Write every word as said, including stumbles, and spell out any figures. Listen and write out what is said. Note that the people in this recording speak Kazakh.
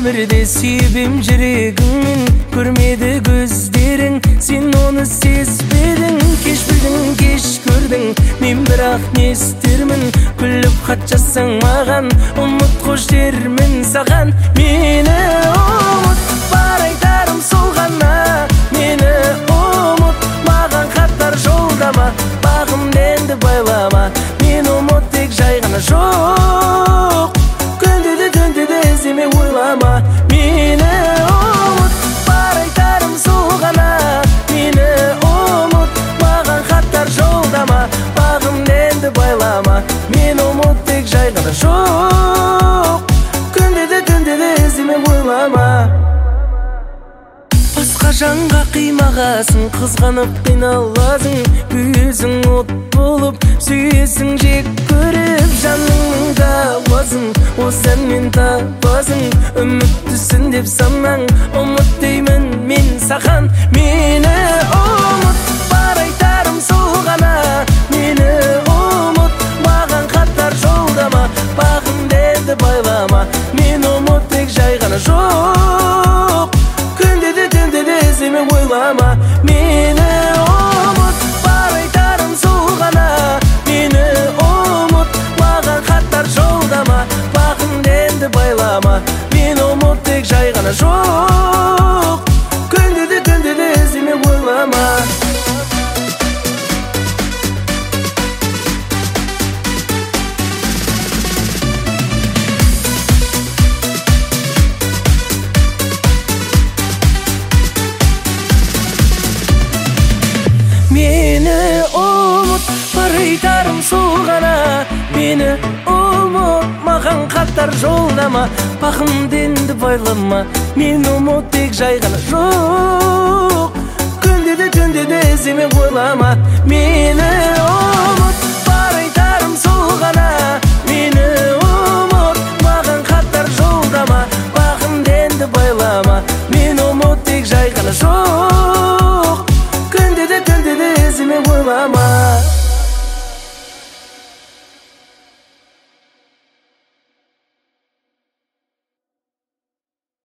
өмірде сүйбем жүрегіңмен, көрмеді көздерің, сен оны сезбедің. Кеш білдің, кеш көрдің, мен бірақ не істермін? Күліп хат жазсаң маған, ұмыт қош дермін саған. Мені ұмыт, бар айтарым сол ғана. Мені ұмыт, маған хаттар жолдама, бағымды енді байлама. Мен ұмыт тек жай ғана жоқ, күнде де түнде де іздеме ойлама. Мені ұмыт, бар айтарым сол ғана. Мені ұмыт, маған хаттар жолдама, бағымды енді байлама. Мен ұмыт тек жай ғана жоқ, күнде де түнде де іздеме ойлама. Басқа жанға қимағасын, қызғанып қиналасың. Өзің от болып, сүйесің жек көріп, жаныңның дауасын осы әнмен табасың. Үміттісің деп санаң, ұмыт деймін мен саған. Мені ұмыт, бар айтарым сол ғана. Мені ұмыт, маған хаттар жолдама, бағымды енді байлама. Мен ұмыт тек жай ғана жоқ, күнде де түнде де іздеме ойлама. Мені ұмыт, бар айтарым сол ғана. Мені ұмыт, маған хаттар жолдама, бағымды енді байлама. Мен ұмыт тек жай ғана жоқ, күнде де түнде де іздеме ойлама. Meni ұмыт, бар айтарым сол ғана. Meni ұмыт, маған хаттар жолдама, бағымды енді байлама. Мен ұмыт тек жай ғана жоқ, күнде де түнде де іздеме ойлама. Meni ұмыт, бар айтарым сол ғана. Meni ұмыт, маған хаттар жолдама, бағымды енді байлама. Мен ұмыт тек жай ғана жоқ, күнде де түнде де іздеме ойлама.